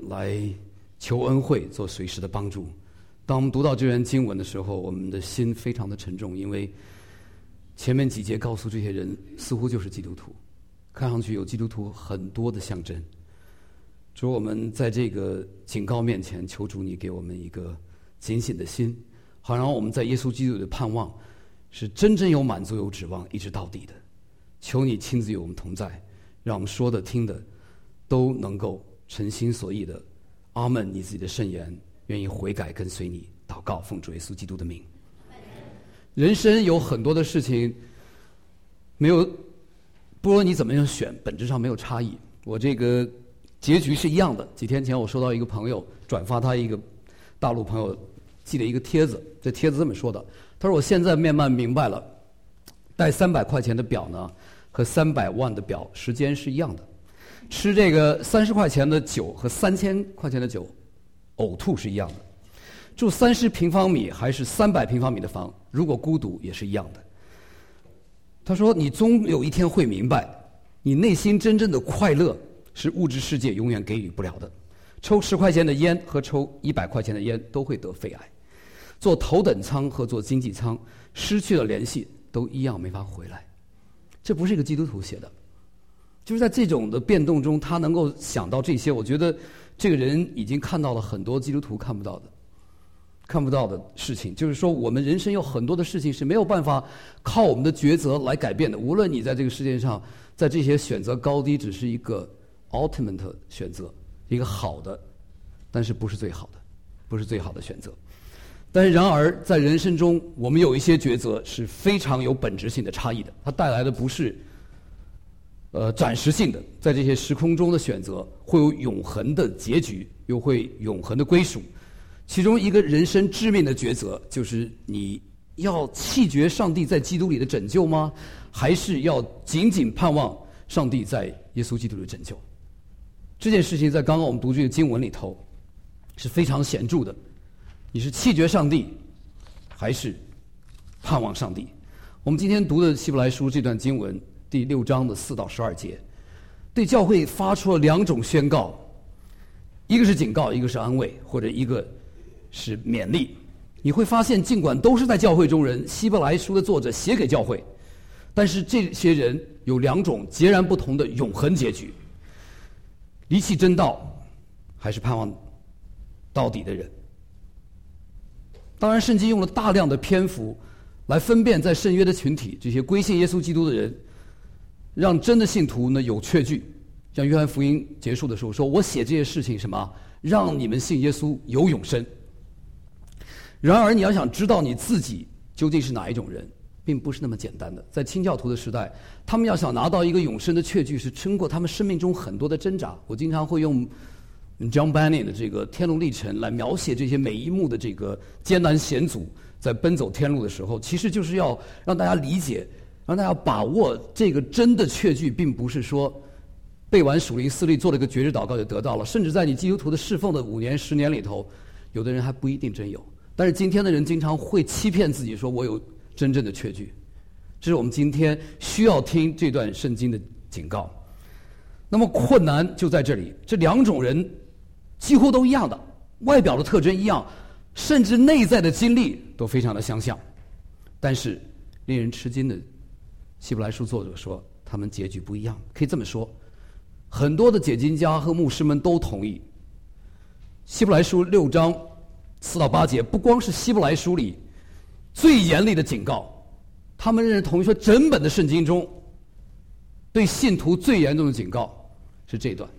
来求恩惠，做随时的帮助。当我们读到这段经文的时候，我们的心非常的沉重，因为前面几节告诉这些人似乎就是基督徒，看上去有基督徒很多的象征。主，我们在这个警告面前，求主你给我们一个警醒的心，好让我们在耶稣基督的盼望是真正有满足有指望一直到底的。求你亲自与我们同在，让我们说的听的都能够诚心所意的阿们你自己的圣言，愿意悔改跟随你。祷告奉主耶稣基督的名。人生有很多的事情没有，不论你怎么样选，本质上没有差异。我这个结局是一样的。几天前我收到一个朋友转发他一个大陆朋友寄的一个帖子，这帖子这么说的，他说我现在慢慢明白了，带300块钱的表呢和300万的表时间是一样的，吃这个30块钱的酒和3000块钱的酒呕吐是一样的，住30平方米还是300平方米的房，如果孤独也是一样的。他说你终有一天会明白，你内心真正的快乐是物质世界永远给予不了的。抽10块钱的烟和抽100块钱的烟都会得肺癌，坐头等舱和坐经济舱失去了联系都一样没法回来。这不是一个基督徒写的，就是在这种的变动中他能够想到这些。我觉得这个人已经看到了很多基督徒看不到的事情，就是说我们人生有很多的事情是没有办法靠我们的抉择来改变的。无论你在这个世界上在这些选择高低，只是一个 ultimate 选择，一个好的，但是不是最好的选择。但是然而在人生中我们有一些抉择是非常有本质性的差异的，它带来的不是暂时性的，在这些时空中的选择会有永恒的结局，又会永恒的归属。其中一个人生致命的抉择就是你要弃绝上帝在基督里的拯救吗？还是要紧紧盼望上帝在耶稣基督里的拯救？这件事情在刚刚我们读这个经文里头是非常显著的。你是弃绝上帝还是盼望上帝？我们今天读的希伯来书这段经文第6章的4到12节，对教会发出了2种宣告，一个是警告，一个是安慰，或者一个是勉励。你会发现尽管都是在教会中人，希伯来书的作者写给教会，但是这些人有2种截然不同的永恒结局：离弃真道还是盼望到底的人。当然圣经用了大量的篇幅来分辨在圣约的群体，这些归信耶稣基督的人，让真的信徒呢有确据。像约翰福音结束的时候说，我写这些事情什么，让你们信耶稣有永生。然而你要想知道你自己究竟是哪一种人，并不是那么简单的。在清教徒的时代，他们要想拿到一个永生的确据，是经过他们生命中很多的挣扎。我经常会用John Bunyan 的这个天路历程来描写这些每一幕的这个艰难险阻，在奔走天路的时候，其实就是要让大家理解，让大家把握这个真的确据，并不是说背完属灵四律做了个决志祷告就得到了。甚至在你基督徒的侍奉的5年10年里头，有的人还不一定真有。但是今天的人经常会欺骗自己说我有真正的确据，这是我们今天需要听这段圣经的警告。那么困难就在这里，这2种人几乎都一样的，外表的特征一样，甚至内在的经历都非常的相像。但是令人吃惊的，希伯来书作者说他们结局不一样。可以这么说，很多的解经家和牧师们都同意，希伯来书6章4到8节不光是希伯来书里最严厉的警告，他们认同意说整本的圣经中对信徒最严重的警告是这段，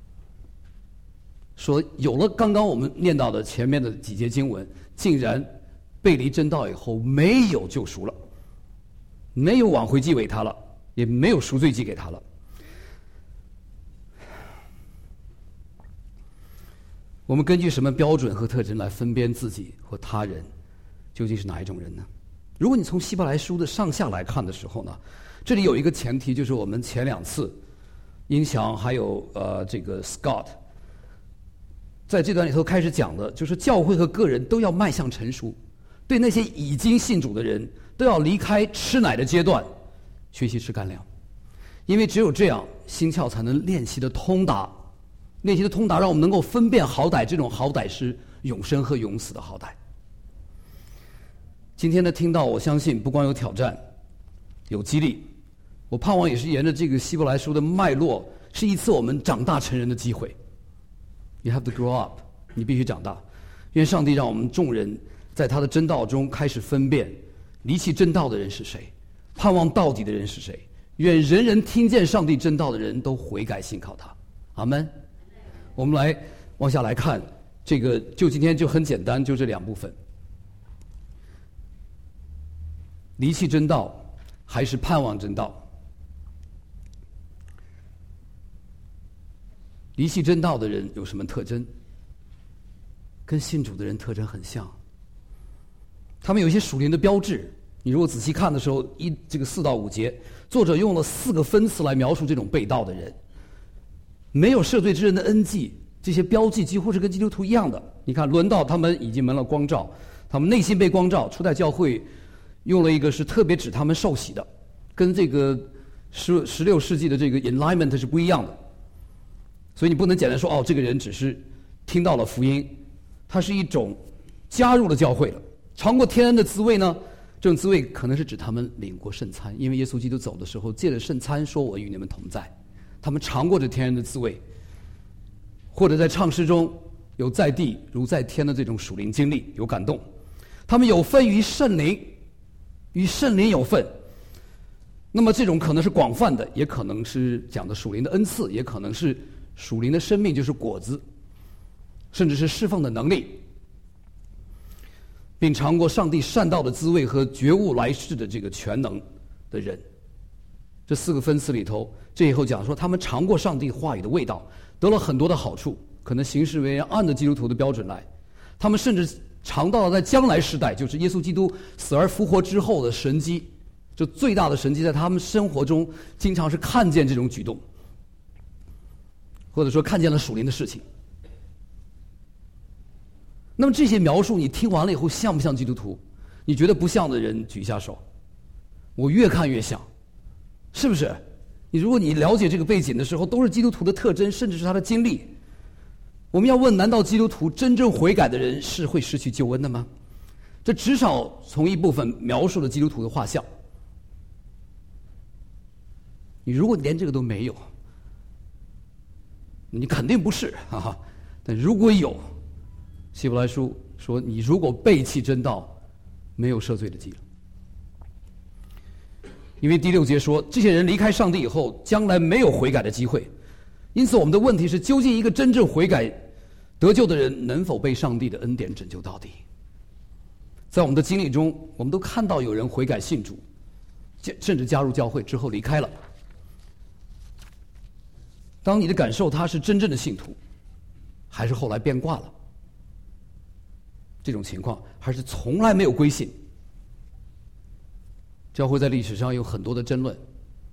说有了刚刚我们念到的前面的几节经文，竟然背离真道以后没有救赎了，没有挽回祭为他了，也没有赎罪祭给他了。我们根据什么标准和特征来分辨自己或他人究竟是哪一种人呢？如果你从希伯来书的上下来看的时候呢，这里有一个前提，就是我们前2次音响还有这个 Scott 在这段里头开始讲的，就是教会和个人都要迈向成熟，对那些已经信主的人都要离开吃奶的阶段，学习吃干粮，因为只有这样心窍才能练习的通达， 内心的通达让我们能够分辨好歹，这种好歹是永生和永死的好歹。今天的听到，我相信不光有挑战，有激励，我盼望也是沿着这个希伯来书的脉络，是一次我们长大成人的机会。You have to grow up， 你必须长大。愿上帝让我们众人在他的真道中开始分辨离弃真道的人是谁，盼望到底的人是谁。愿人人听见上帝真道的人都悔改信靠他。阿们。我们来往下来看这个，就今天就很简单，就这两部分。离弃真道还是盼望真道？离弃真道的人有什么特征？跟信主的人特征很像。他们有一些属灵的标志，你如果仔细看的时候，这个4到5节，作者用了4个分词来描述这种被盗的人。没有赦罪之人的恩记，这些标记几乎是跟基督徒一样的。你看，轮到他们已经蒙了光照，他们内心被光照。初代教会用了一个是特别指他们受洗的，跟这个16世纪的这个 enlightenment 是不一样的。所以你不能简单说哦，这个人只是听到了福音，他是一种加入了教会了。尝过天恩的滋味呢？这种滋味可能是指他们领过圣餐，因为耶稣基督走的时候借着圣餐说：“我与你们同在。”他们尝过这天恩的滋味，或者在唱诗中有在地如在天的这种属灵经历，有感动。他们有份于圣灵，与圣灵有份。那么这种可能是广泛的，也可能是讲的属灵的恩赐，也可能是属灵的生命，就是果子，甚至是侍奉的能力，并尝过上帝善道的滋味和觉悟来世的这个全能的人。这4个分词里头，这以后讲说他们尝过上帝话语的味道，得了很多的好处，可能行事为人按着基督徒的标准来。他们甚至尝到了在将来时代，就是耶稣基督死而复活之后的神迹，就最大的神迹，在他们生活中经常是看见这种举动，或者说看见了属灵的事情。那么这些描述你听完了以后像不像基督徒？你觉得不像的人举一下手。我越看越像，是不是？如果你了解这个背景的时候，都是基督徒的特征，甚至是他的经历。我们要问，难道基督徒真正悔改的人是会失去救恩的吗？这至少从一部分描述了基督徒的画像。你如果连这个都没有，你肯定不是啊。但如果有，希伯来书说，你如果背弃真道，没有赦罪的祭了。因为第6节说，这些人离开上帝以后，将来没有悔改的机会。因此我们的问题是，究竟一个真正悔改得救的人能否被上帝的恩典拯救到底？在我们的经历中，我们都看到有人悔改信主，甚至加入教会之后离开了。当你的感受他是真正的信徒，还是后来变卦了？这种情况，还是从来没有归信？教会在历史上有很多的争论。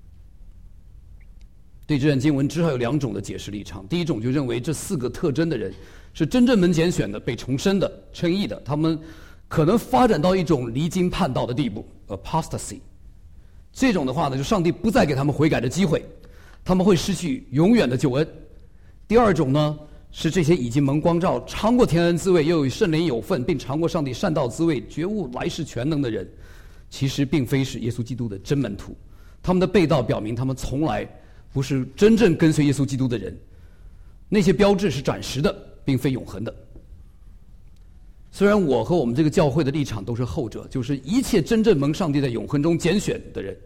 对这段经文至少有2种的解释立场。第一种就认为这4个特征的人是真正门拣选的、被重生的、称义的，他们可能发展到一种离经叛道的地步 （apostasy）。这种的话呢，就上帝不再给他们悔改的机会，他们会失去永远的救恩。第二种呢，是这些已经蒙光照、尝过天恩滋味，又与圣灵有份，并尝过上帝善道滋味、觉悟来世全能的人，其实并非是耶稣基督的真门徒。他们的被盗表明他们从来不是真正跟随耶稣基督的人。那些标志是暂时的，并非永恒的。虽然我和我们这个教会的立场都是后者，就是一切真正蒙上帝在永恒中拣选的人，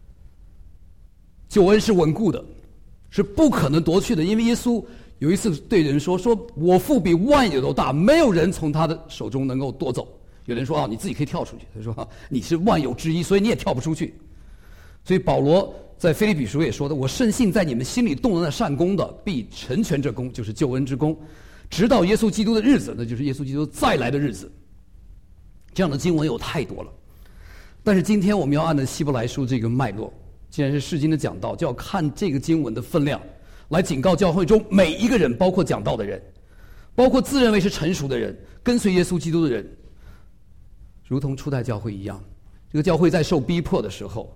救恩是稳固的，是不可能夺去的。因为耶稣有一次对人说我父比万有都大，没有人从他的手中能够夺走。有人说你自己可以跳出去，他说你是万有之一，所以你也跳不出去。所以保罗在腓立比书也说的，我深信在你们心里动了那善功的，必成全这功，就是救恩之功，直到耶稣基督的日子，那就是耶稣基督再来的日子。这样的经文有太多了。但是今天我们要按照希伯来书这个脉络，既然是释经的讲道，就要看这个经文的分量，来警告教会中每一个人，包括讲道的人，包括自认为是成熟的人，跟随耶稣基督的人，如同初代教会一样。这个教会在受逼迫的时候，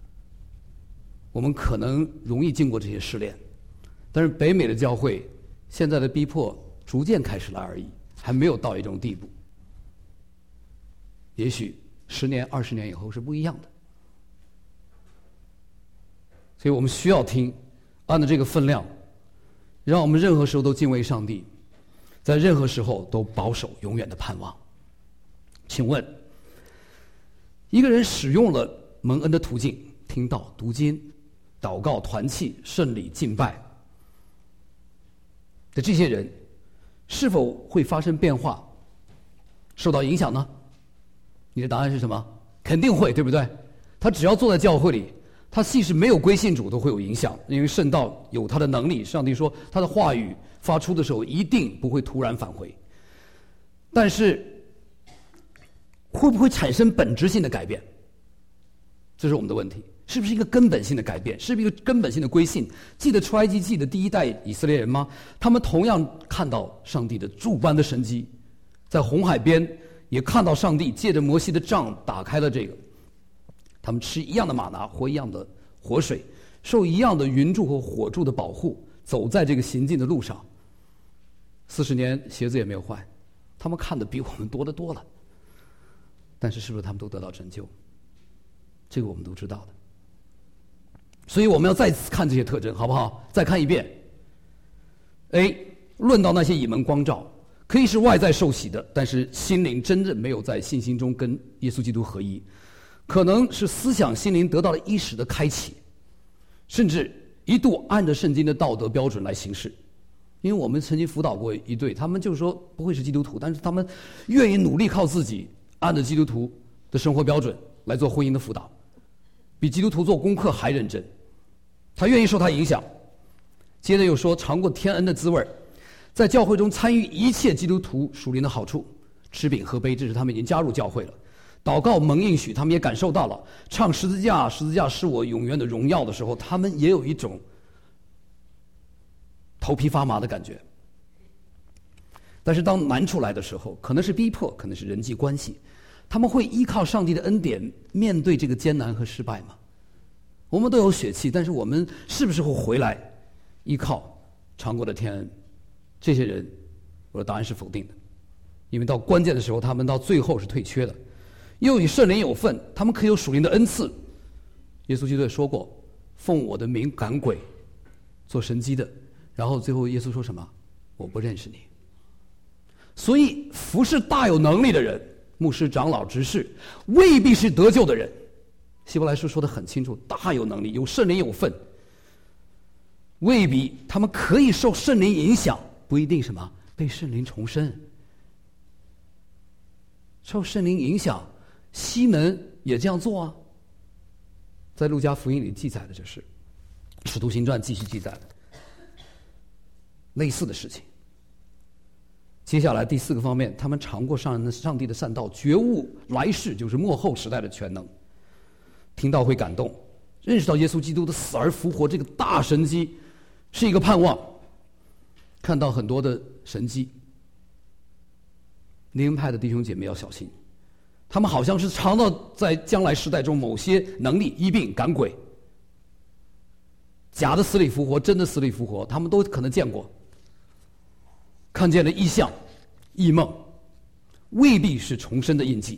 我们可能容易经过这些试炼，但是北美的教会现在的逼迫逐渐开始了而已，还没有到一种地步。也许10年、20年以后是不一样的。所以我们需要听，按照这个分量，让我们任何时候都敬畏上帝，在任何时候都保守永远的盼望。请问，一个人使用了蒙恩的途径，听道、读经、祷告、团契、圣礼、敬拜的这些人，是否会发生变化，受到影响呢？你的答案是什么？肯定会，对不对？他只要坐在教会里，他即使没有归信主都会有影响，因为圣道有他的能力。上帝说他的话语发出的时候一定不会突然返回。但是会不会产生本质性的改变？这是我们的问题。是不是一个根本性的改变？是不是一个根本性的归信？记得出埃及记的第一代以色列人吗？他们同样看到上帝的诸般的神迹，在红海边也看到上帝借着摩西的杖打开了这个，他们吃一样的玛拿，喝一样的活水，受一样的云柱和火柱的保护，走在这个行进的路上。40年鞋子也没有坏，他们看的比我们多得多了。但是是不是他们都得到拯救？这个我们都知道的。所以我们要再次看这些特征，好不好？再看一遍。A. 论到那些以门光照，可以是外在受洗的，但是心灵真正没有在信心中跟耶稣基督合一，可能是思想心灵得到了一时的开启，甚至一度按着圣经的道德标准来行事。因为我们曾经辅导过一对，他们就是说不会是基督徒，但是他们愿意努力靠自己按着基督徒的生活标准来做婚姻的辅导，比基督徒做功课还认真。他愿意受他影响。接着又说尝过天恩的滋味，在教会中参与一切基督徒属灵的好处，吃饼喝杯，这是他们已经加入教会了。祷告蒙应许，他们也感受到了。唱十字架，十字架是我永远的荣耀的时候，他们也有一种头皮发麻的感觉。但是当难处来的时候，可能是逼迫，可能是人际关系，他们会依靠上帝的恩典面对这个艰难和失败吗？我们都有血气，但是我们是不是会回来依靠尝过的天恩？这些人，我的答案是否定的，因为到关键的时候，他们到最后是退却的。又与圣灵有份，他们可以有属灵的恩赐。耶稣基督也说过，奉我的名赶鬼，做神迹的。然后最后耶稣说什么？我不认识你。所以服侍大有能力的人，牧师、长老、执事，未必是得救的人。希伯来书说得很清楚，大有能力，有圣灵有份，未必他们可以受圣灵影响，不一定什么被圣灵重生。受圣灵影响，西门也这样做啊。在路加福音里记载的这是，使徒行传继续记载的类似的事情。接下来第4个方面，他们尝过上帝的善道，觉悟来世就是末后时代的全能。听到会感动，认识到耶稣基督的死而复活这个大神迹是一个盼望，看到很多的神迹。灵恩派的弟兄姐妹要小心，他们好像是尝到在将来时代中某些能力，医病赶鬼，假的死里复活，真的死里复活，他们都可能见过，看见了异象、异梦，未必是重生的印记。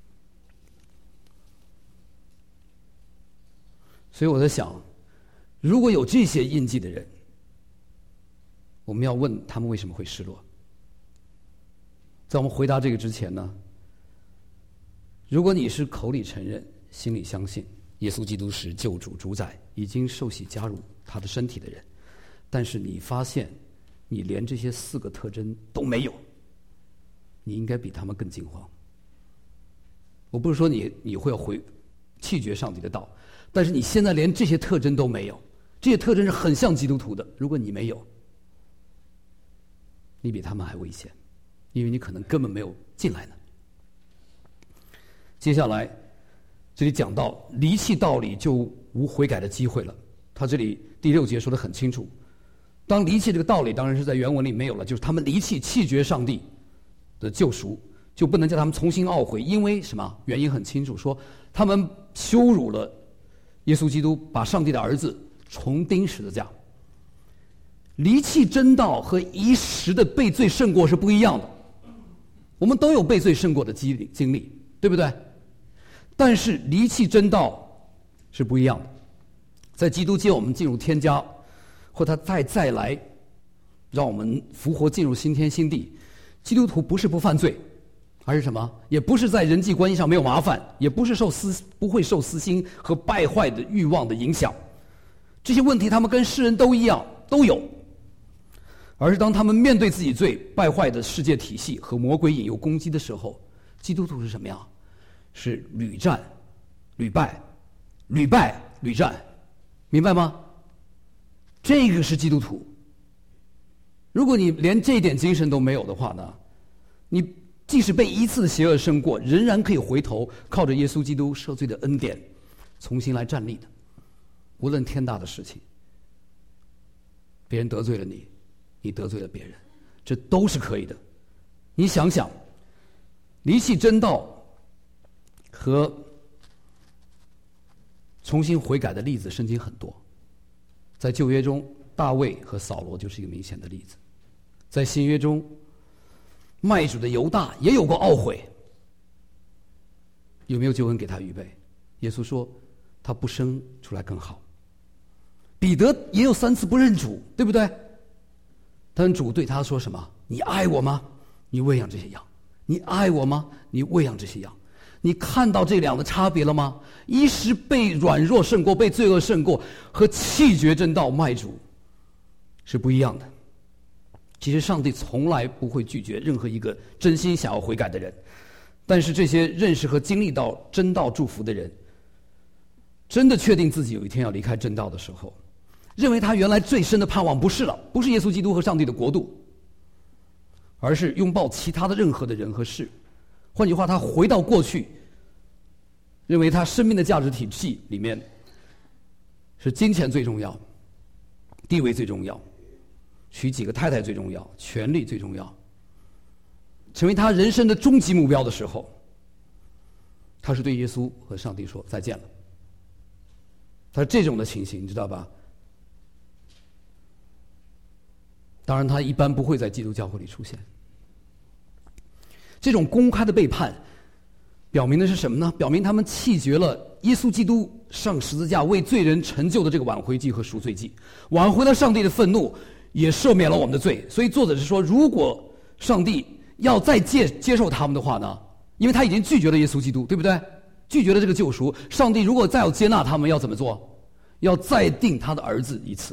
所以我在想，如果有这些印记的人，我们要问他们为什么会失落。在我们回答这个之前呢，如果你是口里承认、心里相信耶稣基督是救主主宰，已经受洗加入他的身体的人，但是你发现你连这些4个特征都没有，你应该比他们更惊慌。我不是说你会弃绝上帝的道，但是你现在连这些特征都没有，这些特征是很像基督徒的，如果你没有，你比他们还危险，因为你可能根本没有进来呢。接下来这里讲到离弃道理就无悔改的机会了。他这里第6节说得很清楚，当离弃这个道理，当然是在原文里没有了，就是他们离弃弃绝上帝的救赎，就不能叫他们重新懊悔，因为什么？原因很清楚，说他们羞辱了耶稣基督，把上帝的儿子重钉十字架。 离弃真道和一时的被罪胜过是不一样的。我们都有被罪胜过的经历，对不对？但是离弃真道是不一样的。在基督接我们进入天家，或他再来让我们复活进入新天新地，基督徒不是不犯罪，而是什么？也不是在人际关系上没有麻烦，也不是不会受私心和败坏的欲望的影响。这些问题他们跟世人都一样，都有。而是当他们面对自己罪败坏的世界体系和魔鬼引诱攻击的时候，基督徒是什么样？是屡战屡败，屡败屡战，明白吗？这个是基督徒。如果你连这一点精神都没有的话呢，你即使被一次邪恶胜过，仍然可以回头靠着耶稣基督赦罪的恩典重新来站立的。无论天大的事情，别人得罪了你，你得罪了别人，这都是可以的。你想想，离弃真道和重新悔改的例子，圣经很多。在旧约中，大卫和扫罗就是一个明显的例子。在新约中，卖主的犹大也有过懊悔，有没有救恩给他预备？耶稣说他不生出来更好。彼得也有3次不认主，对不对？但主对他说什么？你爱我吗？你喂养这些羊。你爱我吗？你喂养这些羊。你看到这两个差别了吗？一时被软弱胜过，被罪恶胜过，和弃绝真道卖主是不一样的。其实上帝从来不会拒绝任何一个真心想要悔改的人，但是这些认识和经历到真道祝福的人，真的确定自己有一天要离开真道的时候，认为他原来最深的盼望不是了，不是耶稣基督和上帝的国度，而是拥抱其他的任何的人和事。换句话，他回到过去，认为他生命的价值体系里面是金钱最重要，地位最重要，娶几个太太最重要，权力最重要，成为他人生的终极目标的时候，他是对耶稣和上帝说再见了。他这种的情形，你知道吧？当然，他一般不会在基督教会里出现。这种公开的背叛，表明的是什么呢？表明他们弃绝了耶稣基督上十字架为罪人成就的这个挽回祭和赎罪祭，挽回了上帝的愤怒，也赦免了我们的罪。所以作者是说，如果上帝要再接受他们的话呢，因为他已经拒绝了耶稣基督，对不对？拒绝了这个救赎，上帝如果再要接纳他们，要怎么做？要再定他的儿子一次。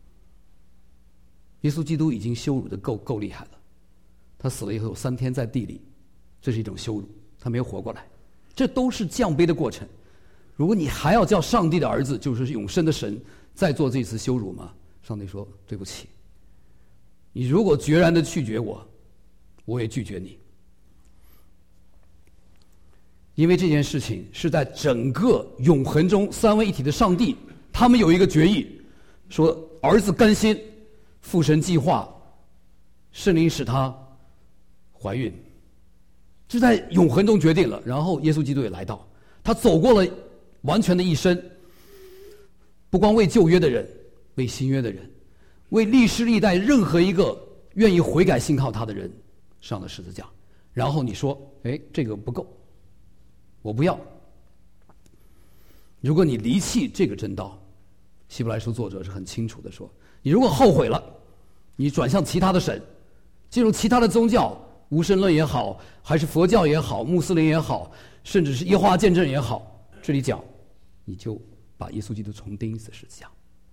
耶稣基督已经羞辱的够厉害了，他死了以后3天在地里，这是一种羞辱，他没有活过来，这都是降卑的过程。如果你还要叫上帝的儿子，就是永生的神，再做这次羞辱吗？上帝说对不起，你如果决然的拒绝我，我也拒绝你。因为这件事情是在整个永恒中三位一体的上帝，他们有一个决议，说儿子甘心，父神计划，圣灵使他怀孕，这在永恒中决定了。然后耶稣基督也来到，他走过了完全的一生，不光为旧约的人，为新约的人，为历世历代任何一个愿意悔改信靠他的人上了十字架。然后你说，哎，这个不够，我不要。如果你离弃这个真道，希伯来书作者是很清楚的说，你如果后悔了，你转向其他的神，进入其他的宗教，无神论也好，还是佛教也好，穆斯林也好，甚至是耶和华见证也好，这里讲你就把耶稣基督重钉死十字架，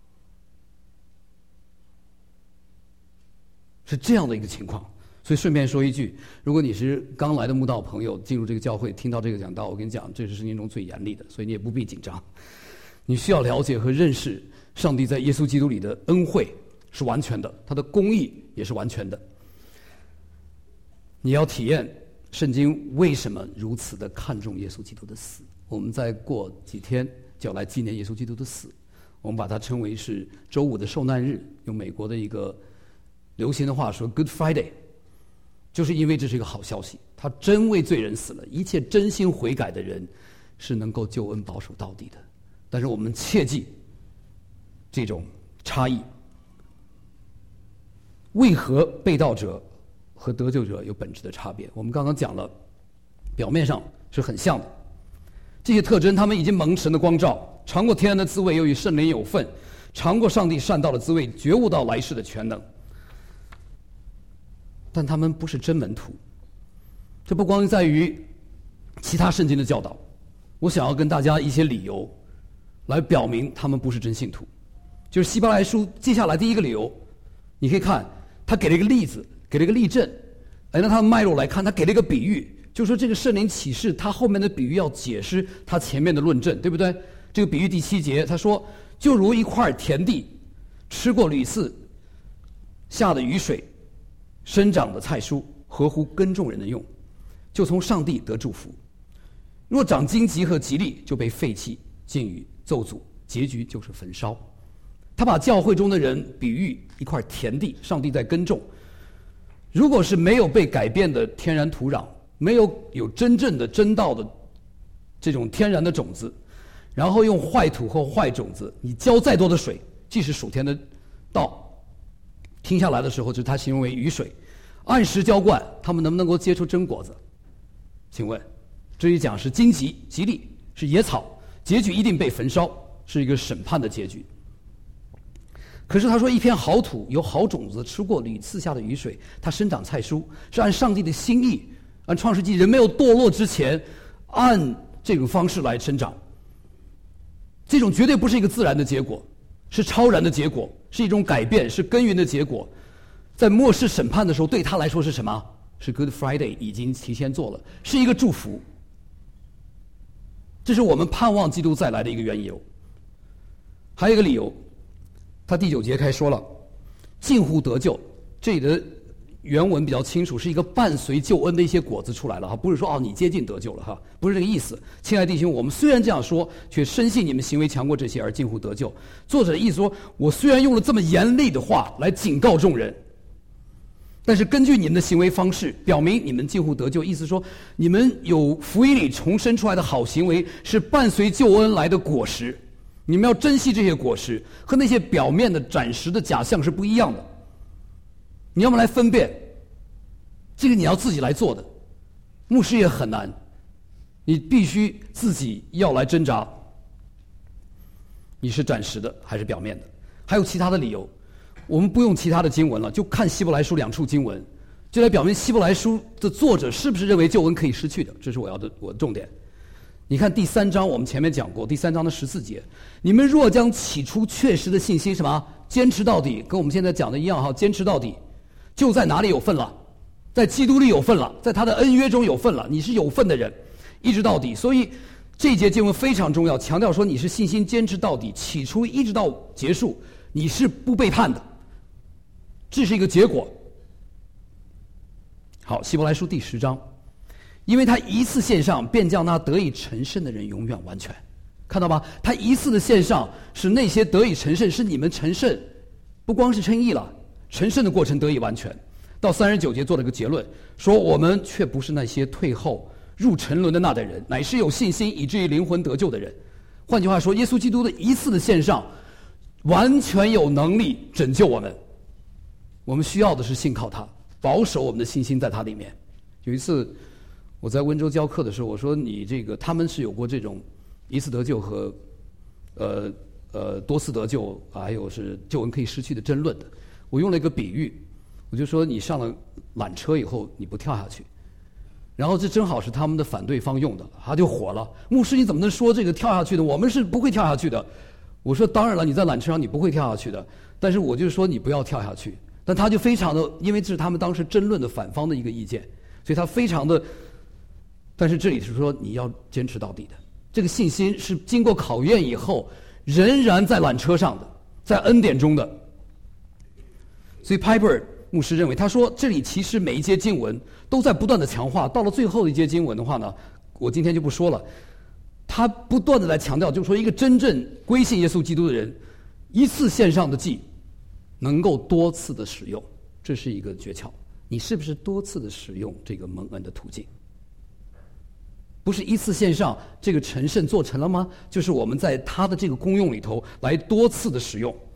是这样的一个情况。所以顺便说一句，如果你是刚来的慕道朋友，进入这个教会听到这个讲道，我跟你讲，这是圣经中最严厉的，所以你也不必紧张。你需要了解和认识上帝在耶稣基督里的恩惠是完全的，他的公义也是完全的。你要体验圣经为什么如此的看重耶稣基督的死。我们再过几天就要来纪念耶稣基督的死，我们把它称为是周五的受难日，用美国的一个流行的话说 Good Friday， 就是因为这是一个好消息，他真为罪人死了，一切真心悔改的人是能够救恩保守到底的。但是我们切记这种差异。 为何被盗者和得救者有本质的差别？我们刚刚讲了，表面上是很像的。这些特征，他们已经蒙神的光照，尝过天然的滋味，又与圣灵有份，尝过上帝善道的滋味，觉悟到来世的全能。但他们不是真门徒。这不光在于其他圣经的教导，我想要跟大家一些理由来表明他们不是真信徒。就是希伯来书接下来第一个理由，你可以看他给了一个例子，给了一个例证。按照他的脉络来看，他给了一个比喻，就是说这个圣灵启示他后面的比喻要解释他前面的论证，对不对？这个比喻第7节他说，就如一块田地吃过屡次下的雨水生长的菜蔬，合乎耕种人的用，就从上帝得祝福。若长荆棘和吉利，就被废弃，尽于咒诅，结局就是焚烧。他把教会中的人比喻一块田地，上帝在耕种。如果是没有被改变的天然土壤，没有真正的真道的这种天然的种子，然后用坏土或坏种子，你浇再多的水，即使属天的道停下来的时候，就是它形容为雨水，按时浇灌，他们能不能够结出真果子？请问，这里讲是荆棘、吉利，是野草，结局一定被焚烧，是一个审判的结局。可是他说，一片好土，有好种子，吃过屡次下的雨水，它生长菜蔬，是按上帝的心意，按创世纪人没有堕落之前，按这种方式来生长。这种绝对不是一个自然的结果，是超然的结果，是一种改变，是耕耘的结果。在末世审判的时候，对他来说是什么？是 Good Friday 已经提前做了，是一个祝福。这是我们盼望基督再来的一个缘由。还有一个理由，他第9节开始说了，近乎得救，这里的原文比较清楚，是一个伴随救恩的一些果子出来了哈，不是说你接近得救了哈，不是这个意思。亲爱的弟兄，我们虽然这样说，却深信你们行为强过这些而近乎得救。作者的意思说，我虽然用了这么严厉的话来警告众人，但是根据你们的行为方式，表明你们近乎得救，意思说你们有福音里重生出来的好行为，是伴随救恩来的果实。你们要珍惜这些果实，和那些表面的暂时的假象是不一样的。你要么来分辨，这个你要自己来做的，牧师也很难，你必须自己要来挣扎，你是暂时的还是表面的。还有其他的理由，我们不用其他的经文了，就看希伯来书2处经文，就来表明希伯来书的作者是不是认为救恩可以失去的，这是我的重点。你看第3章，我们前面讲过，第3章的14节，你们若将起初确实的信心什么坚持到底，跟我们现在讲的一样哈，坚持到底，就在哪里有份了？在基督里有份了，在他的恩约中有份了，你是有份的人，一直到底。所以这一节经文非常重要，强调说你是信心坚持到底，起初一直到结束，你是不背叛的，这是一个结果。好，希伯来书第10章。因为他一次献上，便将那得以成圣的人永远完全，看到吧？他一次的献上，使那些得以成圣，是你们成圣，不光是称义了，成圣的过程得以完全。到39节做了个结论，说我们却不是那些退后入沉沦的那代人，乃是有信心以至于灵魂得救的人。换句话说，耶稣基督的一次的献上，完全有能力拯救我们。我们需要的是信靠他，保守我们的信心在他里面。有一次我在温州教课的时候，我说你这个他们是有过这种一次得救和多次得救，还有是救恩可以失去的争论的。我用了一个比喻，我就说你上了缆车以后你不跳下去，然后这正好是他们的反对方用的，他就火了。牧师你怎么能说这个跳下去的？我们是不会跳下去的。我说当然了，你在缆车上你不会跳下去的，但是我就说你不要跳下去。但他就非常的，因为这是他们当时争论的反方的一个意见，所以他非常的。但是这里是说你要坚持到底的，这个信心是经过考验以后仍然在缆车上的，在恩典中的。所以 Piper 牧师认为，他说这里其实每一节经文都在不断的强化，到了最后的一节经文的话呢，我今天就不说了，他不断的来强调，就是说一个真正归信耶稣基督的人，一次献上的祭能够多次的使用，这是一个诀窍。你是不是多次的使用这个蒙恩的途径？不是一次献上，这个成圣做成了吗？就是我们在他的这个功用里头来多次的使用。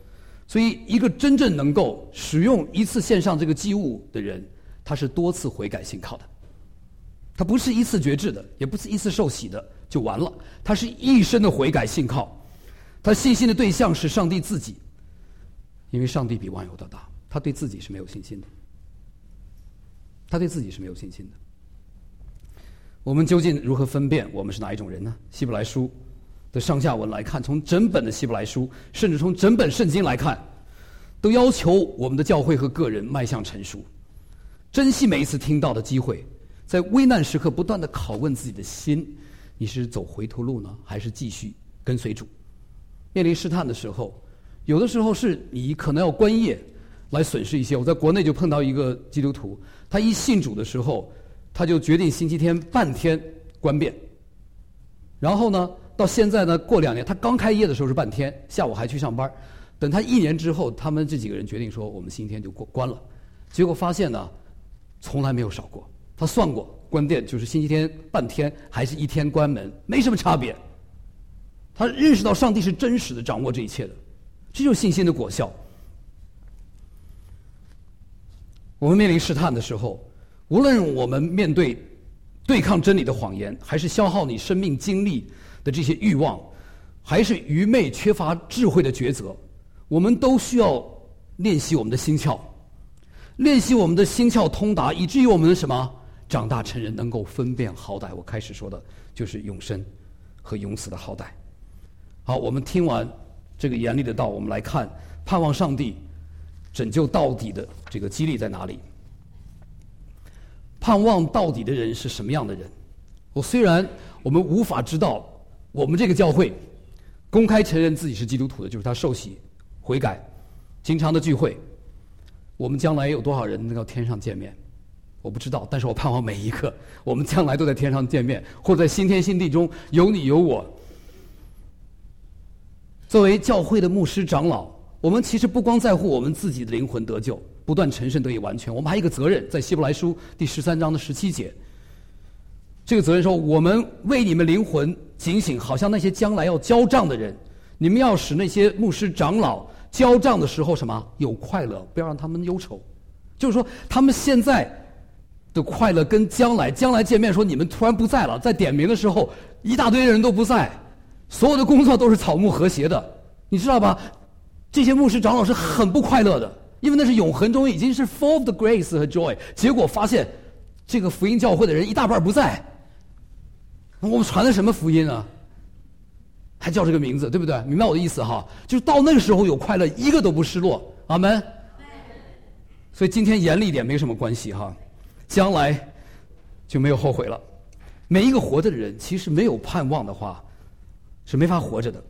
所以一个真正能够使用一次献上这个祭物的人，他是多次悔改信靠的。他不是一次决志的，也不是一次受洗的就完了，他是一生的悔改信靠。他信心的对象是上帝自己，因为上帝比万有都大，他对自己是没有信心的。他对自己是没有信心的。我们究竟如何分辨我们是哪一种人呢？希伯来书的上下文来看，从整本的希伯来书，甚至从整本圣经来看，都要求我们的教会和个人迈向成熟，珍惜每一次听到的机会，在危难时刻不断的拷问自己的心，你是走回头路呢，还是继续跟随主？面临试探的时候，有的时候是你可能要关业来损失一些。我在国内就碰到一个基督徒，他一信主的时候，他就决定星期天半天关店，然后呢，到现在呢，过2年，他刚开业的时候是半天，下午还去上班。等他1年之后，他们这几个人决定说，我们星期天就关了。结果发现呢，从来没有少过。他算过，关店就是星期天半天，还是1天关门，没什么差别。他认识到上帝是真实的掌握这一切的，这就是信心的果效。我们面临试探的时候，无论我们面对抗真理的谎言，还是消耗你生命精力的这些欲望，还是愚昧缺乏智慧的抉择，我们都需要练习我们的心窍，练习我们的心窍通达，以至于我们什么长大成人，能够分辨好歹。我开始说的就是永生和永死的好歹。好，我们听完这个严厉的道，我们来看盼望上帝拯救到底的这个激励在哪里。盼望到底的人是什么样的人？虽然我们无法知道我们这个教会公开承认自己是基督徒的，就是他受洗悔改经常的聚会，我们将来有多少人能够天上见面我不知道，但是我盼望每一个我们将来都在天上见面，或者在新天新地中有你有我。作为教会的牧师长老，我们其实不光在乎我们自己的灵魂得救，不断成圣得以完全，我们还有一个责任，在希伯来书第13章的17节，这个责任说，我们为你们灵魂警醒，好像那些将来要交账的人，你们要使那些牧师长老交账的时候什么有快乐，不要让他们忧愁。就是说他们现在的快乐跟将来见面说你们突然不在了，在点名的时候一大堆人都不在，所有的工作都是草木和谐的，你知道吧？这些牧师长老是很不快乐的，因为那是永恒中已经是 full of the grace 和 joy， 结果发现这个福音教会的人一大半不在，我们传的什么福音啊？还叫这个名字，对不对？明白我的意思哈？就是到那个时候有快乐，一个都不失落，阿们。所以今天严厉一点没什么关系哈，将来就没有后悔了。每一个活着的人，其实没有盼望的话，是没法活着的。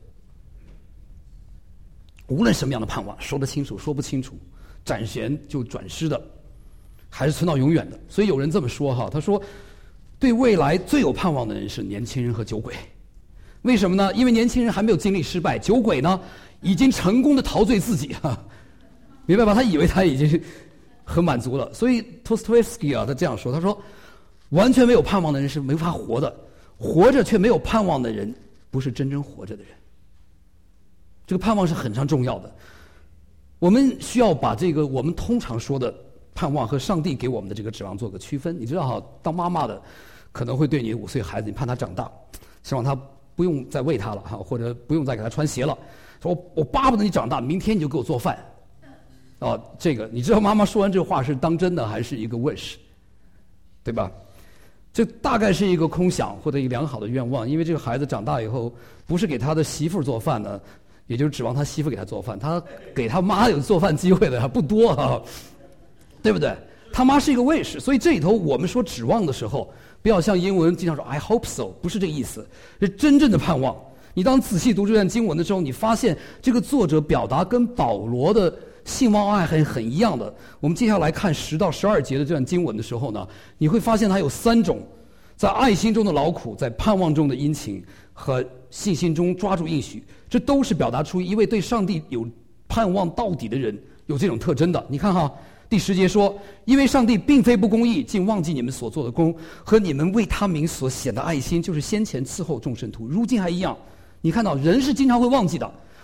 无论什么样的盼望，说得清楚说不清楚，暂闲就转失的，还是存到永远的。所以有人这么说哈，他说对未来最有盼望的人是年轻人和酒鬼。为什么呢？因为年轻人还没有经历失败，酒鬼呢已经成功的陶醉自己哈，明白吧？他以为他已经很满足了。所以托斯托耶夫斯基啊，他这样说，他说完全没有盼望的人是没法活的，活着却没有盼望的人不是真正活着的人。这个盼望是很重要的，我们需要把这个我们通常说的盼望和上帝给我们的这个指望做个区分。你知道哈，当妈妈的可能会对你5岁孩子，你盼他长大，希望他不用再喂他了哈，或者不用再给他穿鞋了，说我巴不得你长大，明天你就给我做饭。这个你知道妈妈说完这话是当真的还是一个 wish， 对吧？这大概是一个空想或者一个良好的愿望，因为这个孩子长大以后不是给他的媳妇做饭呢，也就是指望他媳妇给他做饭，他给他妈有做饭机会的还不多啊，对不对？他妈是一个wish，所以这里头我们说指望的时候，不要像英文经常说 I hope so， 不是这个意思，是真正的盼望。你当仔细读这段经文的时候，你发现这个作者表达跟保罗的信望爱很一样的。我们接下来看10到12节的这段经文的时候呢，你会发现它有3种，在爱心中的劳苦，在盼望中的殷勤，和信心中抓住应许，这都是表达出一位对上帝有盼望到底的人有这种特征的。你看哈，第10节说，因为上帝并非不公义，竟忘记你们所做的功和你们为他名所显的爱心，就是先前伺候众圣徒，如今还一样。你看到人是经常会忘记的，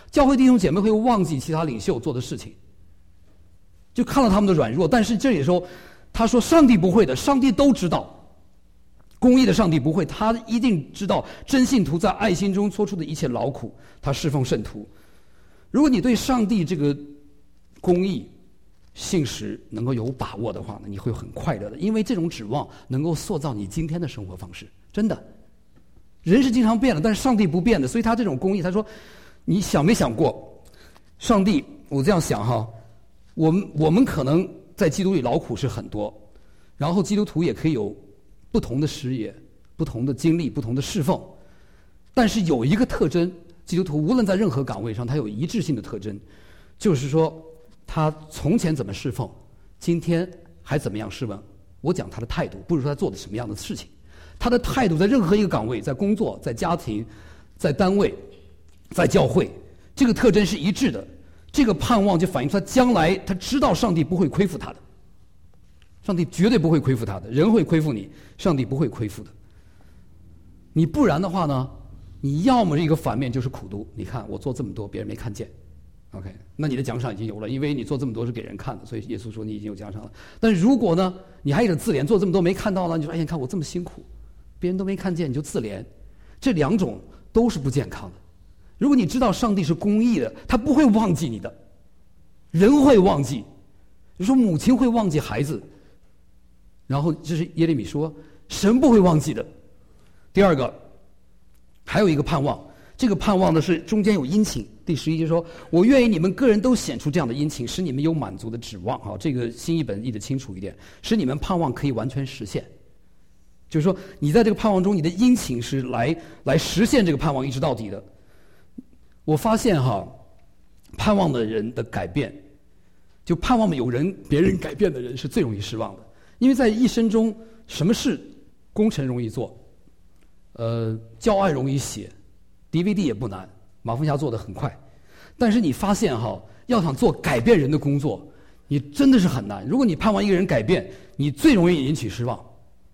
教会弟兄姐妹会忘记其他领袖做的事情，就看到他们的软弱。但是这里说，他说上帝不会的，上帝都知道。公义的上帝不会，他一定知道真信徒在爱心中做出的一切劳苦，他侍奉圣徒。如果你对上帝这个公义信实能够有把握的话呢，你会很快乐的，因为这种指望能够塑造你今天的生活方式。真的，人是经常变的，但是上帝不变的，所以他这种公义，他说，你想没想过，上帝，我这样想哈，我们可能在基督里劳苦是很多，然后基督徒也可以有不同的事业、不同的经历、不同的侍奉，但是有一个特征，基督徒无论在任何岗位上，他有一致性的特征，就是说他从前怎么侍奉，今天还怎么样侍奉。我讲他的态度，不是说他做的什么样的事情，他的态度在任何一个岗位，在工作、在家庭、在单位、在教会，这个特征是一致的。这个盼望就反映出他将来他知道上帝不会亏负他的，上帝绝对不会亏负他的，人会亏负你，上帝不会亏负的。你不然的话呢，你要么一个反面就是苦读，你看我做这么多别人没看见 ，OK， 那你的奖赏已经有了，因为你做这么多是给人看的，所以耶稣说你已经有奖赏了。但如果呢，你还有点自怜，做这么多没看到呢，你说哎呀，你看我这么辛苦，别人都没看见，你就自怜，这两种都是不健康的。如果你知道上帝是公义的，他不会忘记你的，人会忘记，你说母亲会忘记孩子，然后这是耶利米说，神不会忘记的。第二个，还有一个盼望，这个盼望呢是中间有殷勤。第11节说，我愿意你们个人都显出这样的殷勤，使你们有满足的指望。好，这个新译本译得清楚一点，使你们盼望可以完全实现。就是说，你在这个盼望中，你的殷勤是来实现这个盼望一直到底的。我发现盼望的人的改变，就盼望别人改变的人是最容易失望的，因为在一生中，什么事工程容易做，教案容易写 ，DVD 也不难，马凤霞做得很快，但是你发现要想做改变人的工作，你真的是很难。如果你盼望一个人改变，你最容易引起失望。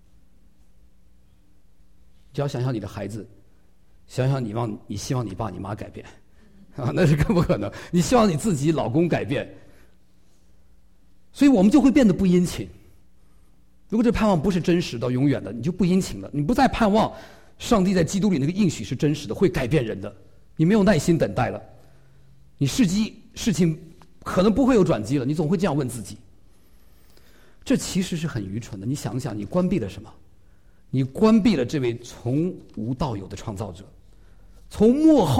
只要想想你的孩子，想想你希望你爸你妈改变，那是更不可能。你希望你自己老公改变，所以我们就会变得不殷勤。如果这盼望不是真实到永远的，你就不殷勤了。你不再盼望上帝在基督里那个应许是真实的，会改变人的，你没有耐心等待了，你事情可能不会有转机了，你总会这样问自己。这其实是很愚蠢的。你想想，你关闭了什么？你关闭了这位从无到有的创造者，从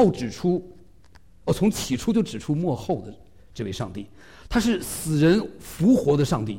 起初就指出末后的这位上帝，他是死人复活的上帝。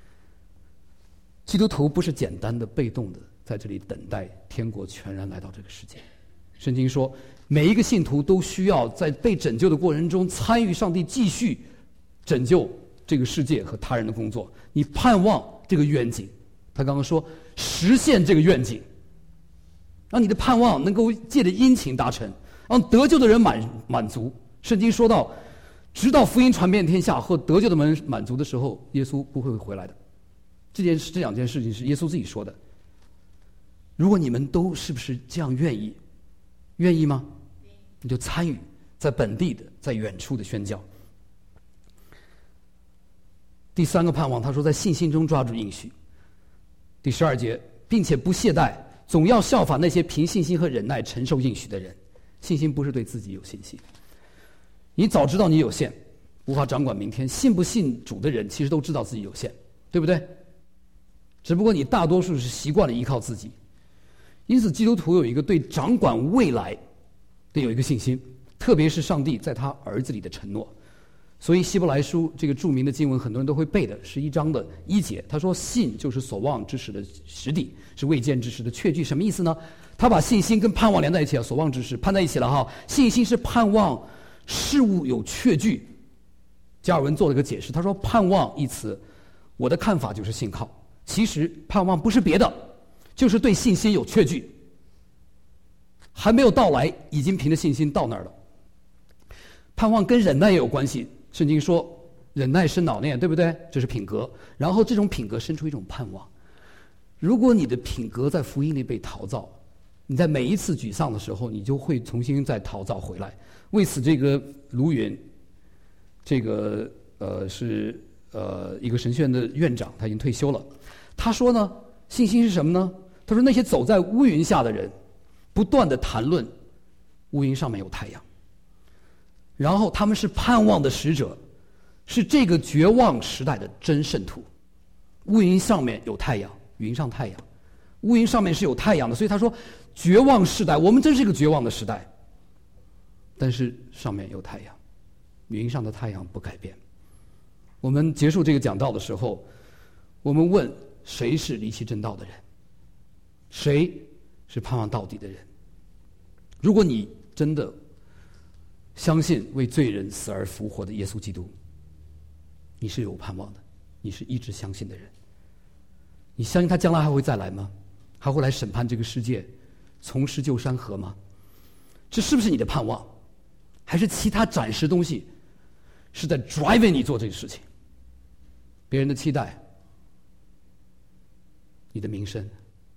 基督徒不是简单的被动的在这里等待天国全然来到这个世界。圣经说，每一个信徒都需要在被拯救的过程中参与上帝继续拯救这个世界和他人的工作。你盼望这个愿景，他刚刚说实现这个愿景，让你的盼望能够借着殷勤达成，让得救的人满足。圣经说到，直到福音传遍天下和得救的人满足的时候，耶稣不会回来的。这两件事情是耶稣自己说的。如果你们都是不是这样愿意吗？你就参与在本地的，在远处的宣教。第三个盼望，他说在信心中抓住应许。第12节，并且不懈怠，总要效法那些凭信心和忍耐承受应许的人。信心不是对自己有信心，你早知道你有限，无法掌管明天。信不信主的人其实都知道自己有限，对不对？只不过你大多数是习惯了依靠自己。因此基督徒有一个对掌管未来的有一个信心，特别是上帝在他儿子里的承诺。所以希伯来书这个著名的经文很多人都会背的11章的1节，他说信就是所望之事的实底，是未见之事的确据。什么意思呢？他把信心跟盼望连在一起了，所望之事攀在一起了信心是盼望事物有确据。加尔文做了个解释，他说盼望一词，我的看法就是信靠。其实盼望不是别的，就是对信心有确据，还没有到来，已经凭着信心到那儿了。盼望跟忍耐也有关系，圣经说忍耐生恼念，对不对？这是品格，然后这种品格生出一种盼望。如果你的品格在福音里被陶造， 你在每一次沮丧的时候，你就会重新再陶造回来。为此，这个卢云，这个是一个神学院的院长，他已经退休了。他说呢，信心是什么呢？他说那些走在乌云下的人，不断地谈论乌云上面有太阳，然后他们是盼望的使者，是这个绝望时代的真圣徒。乌云上面有太阳，云上太阳，乌云上面是有太阳的。所以他说，绝望时代，我们真是一个绝望的时代，但是上面有太阳，云上的太阳不改变。我们结束这个讲道的时候，我们问谁是离弃正道的人，谁是盼望到底的人。如果你真的相信为罪人死而复活的耶稣基督，你是有盼望的，你是一直相信的人。你相信他将来还会再来吗？还会来审判这个世界，从施救山河吗？这是不是你的盼望？还是其他暂时东西是在 driving 你做这个事情？别人的期待，你的名声，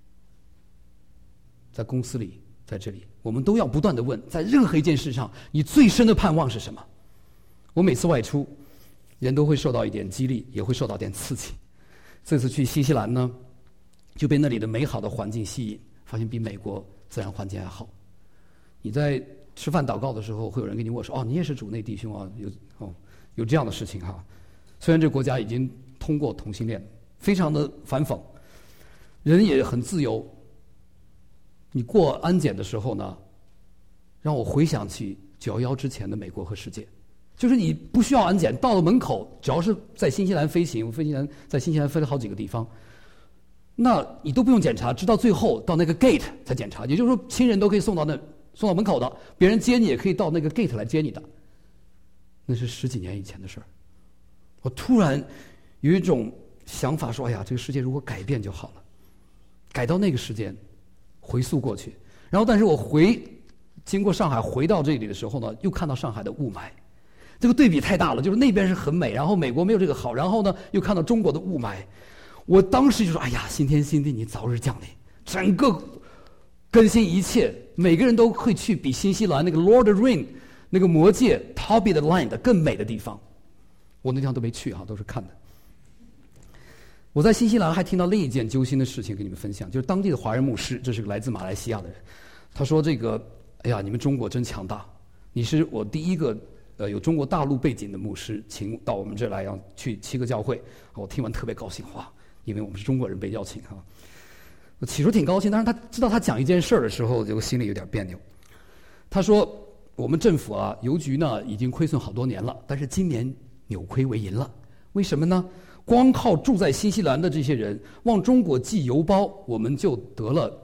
在公司里，在这里，我们都要不断地问，在任何一件事上，你最深的盼望是什么？我每次外出，人都会受到一点激励，也会受到点刺激。这次去新西兰呢，就被那里的美好的环境吸引，发现比美国自然环境还好。你在吃饭祷告的时候，会有人跟你问说：“哦，你也是主内弟兄啊？有这样的事情哈。”虽然这个国家已经通过同性恋，非常的反讽，人也很自由。你过安检的时候呢，让我回想起911之前的美国和世界。就是你不需要安检，到了门口，只要是在新西兰飞行，在新西兰飞了好几个地方，那你都不用检查，直到最后到那个 gate 才检查。也就是说，亲人都可以送到门口的，别人接你也可以到那个 gate 来接你的。那是10几年以前的事儿。我突然有一种想法说：“哎呀，这个世界如果改变就好了，改到那个时间，回溯过去。”然后，但是我经过上海回到这里的时候呢，又看到上海的雾霾。这个对比太大了，就是那边是很美，然后美国没有这个好，然后呢又看到中国的雾霾，我当时就说：“哎呀，新天新地，你早日降临，整个更新一切，每个人都会去比新西兰那个 Lord of the Ring 那个魔界 Top of the Line 的更美的地方。”我那地方都没去哈，都是看的。我在新西兰还听到另一件揪心的事情跟你们分享，就是当地的华人牧师，这是个来自马来西亚的人，他说：“哎呀，你们中国真强大，你是我第一个。”有中国大陆背景的牧师请到我们这儿来，要去7个教会。我听完特别高兴，哇！因为我们是中国人被邀请哈。我起初挺高兴，但是他知道他讲一件事儿的时候，就心里有点别扭。他说：“我们政府啊，邮局呢已经亏损好多年了，但是今年扭亏为盈了。为什么呢？光靠住在新西兰的这些人往中国寄邮包，我们就得了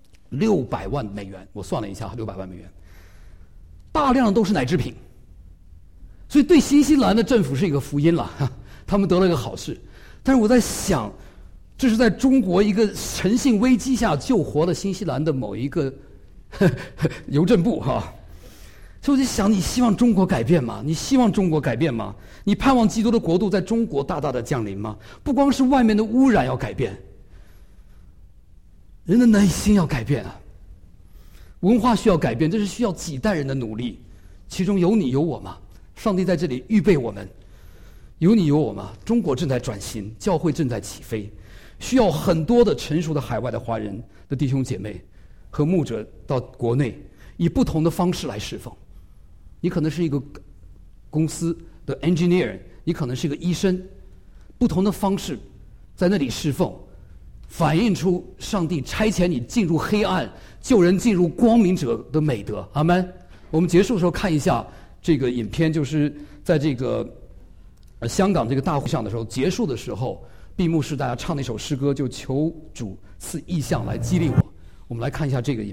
600万美元。我算了一下，600万美元，大量都是奶制品。”所以对新西兰的政府是一个福音了，他们得了一个好事。但是我在想，这是在中国一个诚信危机下救活了新西兰的某一个邮政部哈。所以我就想，你希望中国改变吗？你希望中国改变吗？你盼望基督的国度在中国大大的降临吗？不光是外面的污染要改变，人的内心要改变啊，文化需要改变，这是需要几代人的努力，其中有你有我吗？上帝在这里预备我们，有你有我吗？中国正在转型，教会正在起飞，需要很多的成熟的海外的华人的弟兄姐妹和牧者到国内，以不同的方式来侍奉。你可能是一个公司的 engineer， 你可能是一个医生，不同的方式在那里侍奉，反映出上帝差遣你进入黑暗，救人进入光明者的美德。阿们。我们结束的时候看一下这个影片，就是在这个香港这个大会上的时候，结束的时候，闭幕式大家唱那首诗歌，就求主赐异象来激励我。我们来看一下这个影片。